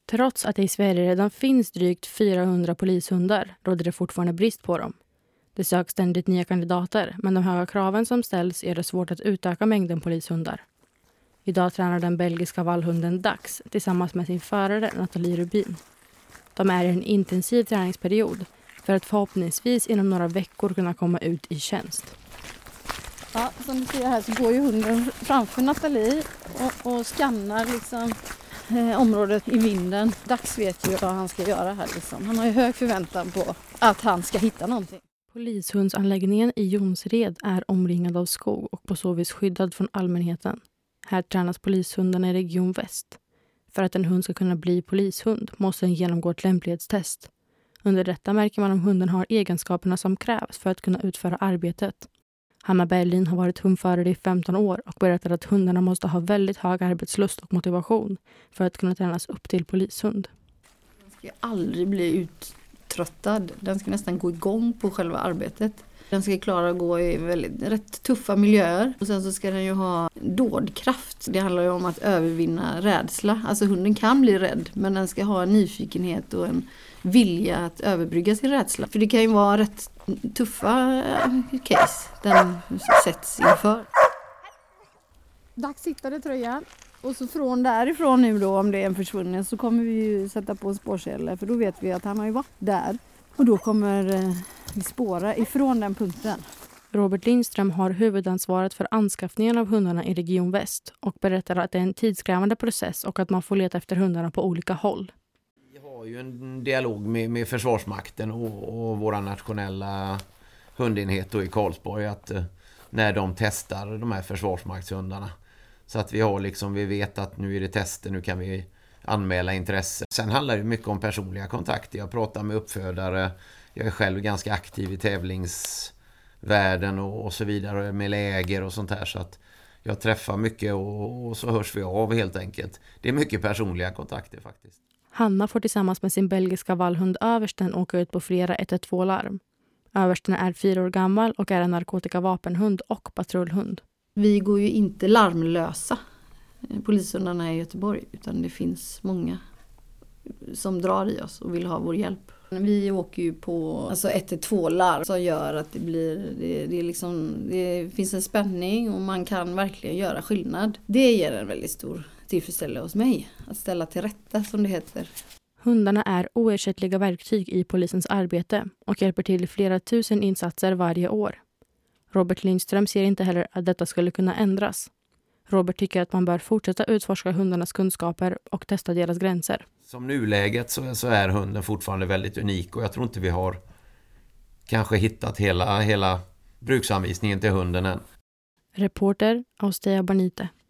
Trots att det i Sverige redan finns drygt 400 polishundar råder det fortfarande brist på dem. Det söks ständigt nya kandidater, men de höga kraven som ställs gör det svårt att utöka mängden polishundar. Idag tränar den belgiska vallhunden Dax tillsammans med sin förare Nathalie Rubin. De är i en intensiv träningsperiod för att förhoppningsvis inom några veckor kunna komma ut i tjänst. Ja, som du ser här så går ju hunden framför Nathalie och skannar liksom området i vinden. Dax vet ju vad han ska göra här liksom. Han har ju hög förväntan på att han ska hitta någonting. Polishundsanläggningen i Jonsered är omringad av skog och på så vis skyddad från allmänheten. Här tränas polishundarna i Region Väst. För att en hund ska kunna bli polishund måste den genomgå ett lämplighetstest. Under detta märker man om hunden har egenskaperna som krävs för att kunna utföra arbetet. Hanna Berlin har varit hundförare i 15 år och berättar att hundarna måste ha väldigt hög arbetslust och motivation för att kunna tränas upp till polishund. Den ska aldrig bli uttröttad. Den ska nästan gå igång på själva arbetet. Den ska klara att gå i rätt tuffa miljöer. Och sen så ska den ju ha dådkraft. Det handlar ju om att övervinna rädsla. Alltså hunden kan bli rädd, men den ska ha en nyfikenhet och en vilja att överbrygga sin rädsla. För det kan ju vara rätt tuffa case den sätts inför. Dags sittade tröjan. Och så från därifrån nu då, om det är en försvunnen, så kommer vi ju sätta på spårkällor. För då vet vi att han har ju varit där. Och då kommer vi spåra ifrån den punkten. Robert Lindström har huvudansvaret för anskaffningen av hundarna i Region Väst och berättar att det är en tidskrävande process och att man får leta efter hundarna på olika håll. Vi har ju en dialog med Försvarsmakten och våra nationella hundenhet i Karlsborg att när de testar de här försvarsmaktshundarna. Så att vi vet att nu är det tester, nu kan vi anmäla intresse. Sen handlar det mycket om personliga kontakter. Jag pratar med uppfödare. Jag är själv ganska aktiv i tävlingsvärlden och så vidare med läger och sånt här. Så att jag träffar mycket och så hörs vi av helt enkelt. Det är mycket personliga kontakter faktiskt. Hanna får tillsammans med sin belgiska vallhund Översten åka ut på flera 112-larm. Översten är 4 år gammal och är en narkotikavapenhund och patrullhund. Vi går ju inte larmlösa, polishundarna i Göteborg, utan det finns många som drar i oss och vill ha vår hjälp. Vi åker ju på 112-larm som gör att det finns en spänning och man kan verkligen göra skillnad. Det ger en väldigt stor tillfredsställelse hos mig, att ställa till rätta som det heter. Hundarna är oersättliga verktyg i polisens arbete och hjälper till i flera tusen insatser varje år. Robert Lindström ser inte heller att detta skulle kunna ändras. Robert tycker att man bör fortsätta utforska hundarnas kunskaper och testa deras gränser. Som nuläget så är hunden fortfarande väldigt unik och jag tror inte vi har kanske hittat hela bruksanvisningen till hunden än. Reporter Austea Barnite.